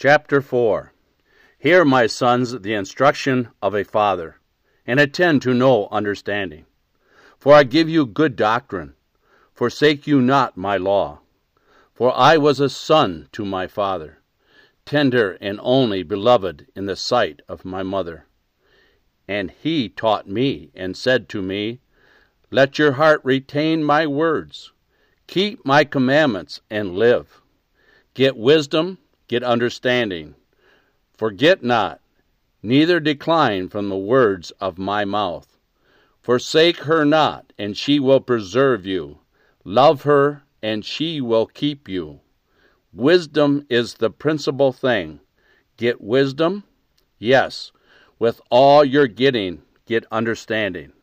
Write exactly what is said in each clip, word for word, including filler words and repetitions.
Chapter four. Hear, my sons, the instruction of a father, and attend to no understanding. For I give you good doctrine. Forsake you not my law. For I was a son to my father, tender and only beloved in the sight of my mother. And he taught me, and said to me, Let your heart retain my words. Keep my commandments, and live. Get wisdom, get understanding. Forget not, neither decline from the words of my mouth. Forsake her not, and she will preserve you. Love her, and she will keep you. Wisdom is the principal thing. Get wisdom? Yes, with all your getting, get understanding.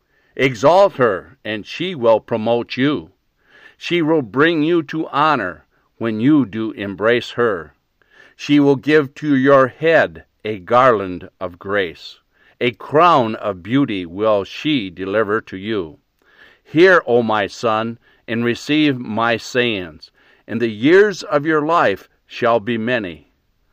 Exalt her, and she will promote you. She will bring you to honor when you do embrace her. She will give to your head a garland of grace. A crown of beauty will she deliver to you. Hear, O my son, and receive my sayings, and the years of your life shall be many.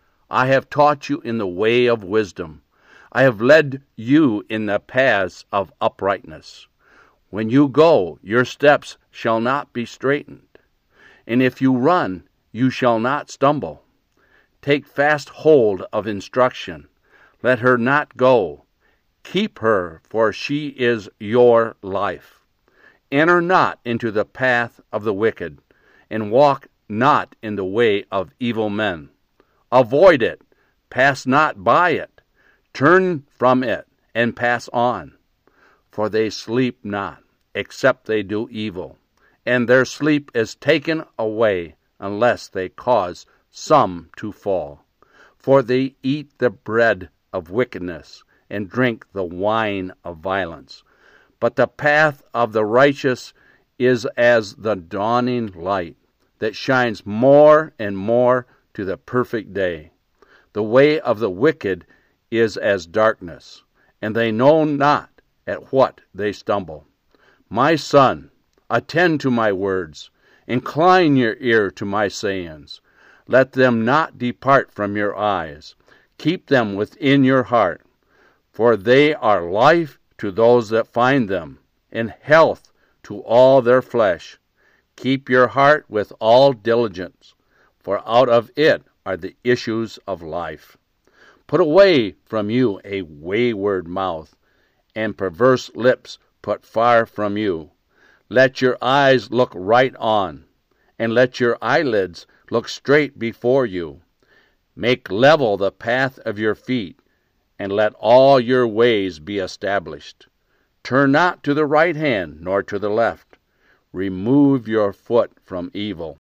I have taught you in the way of wisdom. I have led you in the paths of uprightness. When you go, your steps shall not be straitened. And if you run, you shall not stumble. Take fast hold of instruction. Let her not go. Keep her, for she is your life. Enter not into the path of the wicked, and walk not in the way of evil men. Avoid it. Pass not by it. Turn from it, and pass on. For they sleep not, except they do evil, and their sleep is taken away, unless they cause some to fall. For they eat the bread of wickedness, and drink the wine of violence. But the path of the righteous is as the dawning light, that shines more and more to the perfect day. The way of the wicked is as darkness, and they know not at what they stumble. My son, attend to my words. Incline your ear to my sayings. Let them not depart from your eyes. Keep them within your heart, for they are life to those that find them, and health to all their flesh. Keep your heart with all diligence, for out of it are the issues of life. Put away from you a wayward mouth, and perverse lips put far from you. Let your eyes look right on, and let your eyelids look straight before you. Make level the path of your feet, and let all your ways be established. Turn not to the right hand, nor to the left. Remove your foot from evil.